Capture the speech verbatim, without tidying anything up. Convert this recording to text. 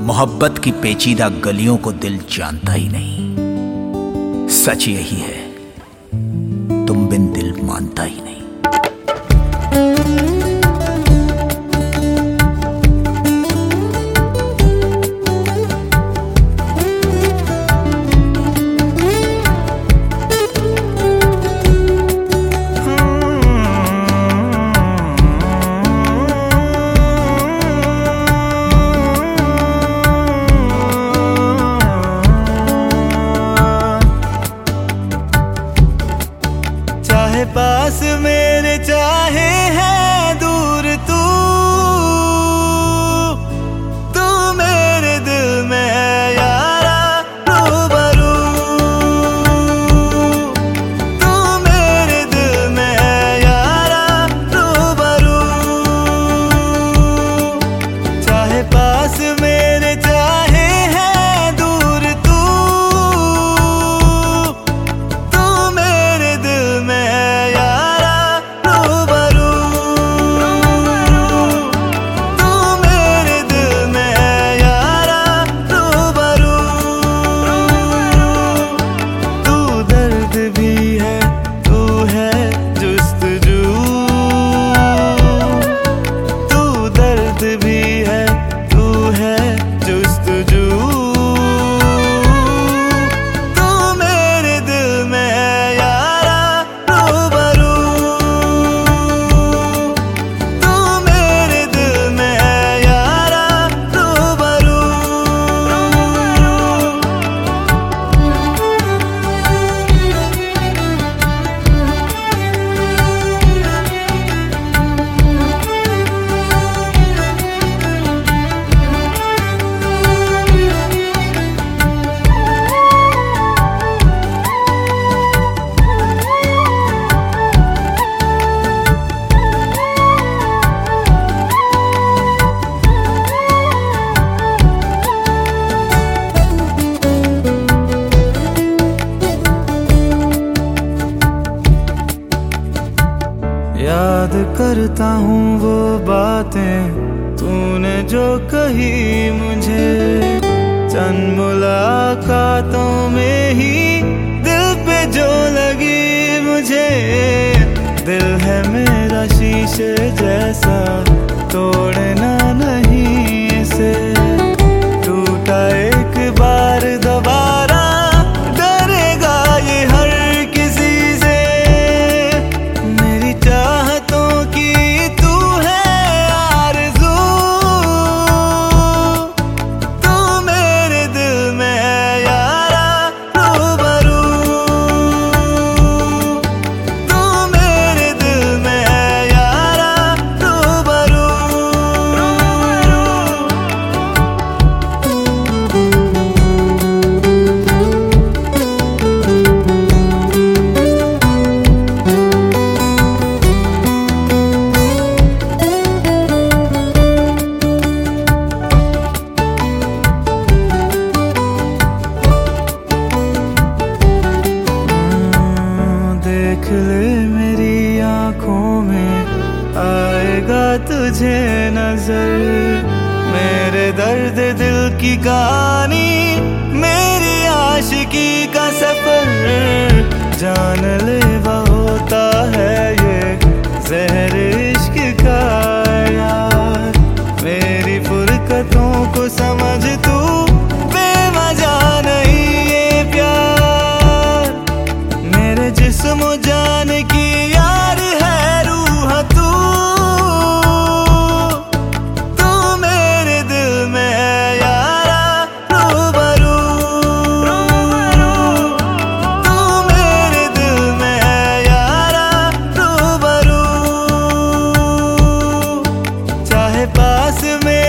मोहब्बत की पेचीदा गलियों को दिल जानता ही नहीं। सच यही है, तुम बिन दिल मानता ही नहीं। पास मेरे चाहे है दूर तू, तू मेरे दिल में है यारा रूबरू। तू मेरे दिल में है यारा रूबरू। चाहे पास मेरे चाहे है दूर तू, तू मेरे दिल में याद करता हूँ वो बातें तूने जो कही मुझे, चंद मुलाकातों में ही दिल पे जो लगी मुझे। दिल है मेरा शीशे जैसा, तोड़ना नहीं इसे। टूटा एक बार दोबारा डरेगा ये हर किसी से। मेरी चाहतों की तू है आरज़ू, तू मेरे दिल में है यारा रूबरू। तू मेरे दिल में है यारा रूबरू। देख ले मेरी आँखों में आएगा तुझे नजर, मेरे दर्द दिल की कहानी, मेरी आशिकी का सफर। जान लेवा होता है ये ज़हर इश्क का यार। मेरी फुरकतों को समझ तू, बेवजह नहीं ये प्यार। मेरे जिस्म जान की यार है रूह तू, तू मेरे दिल में है यारा रूबरू। तू मेरे दिल में है यारा रूबरू। चाहे पास में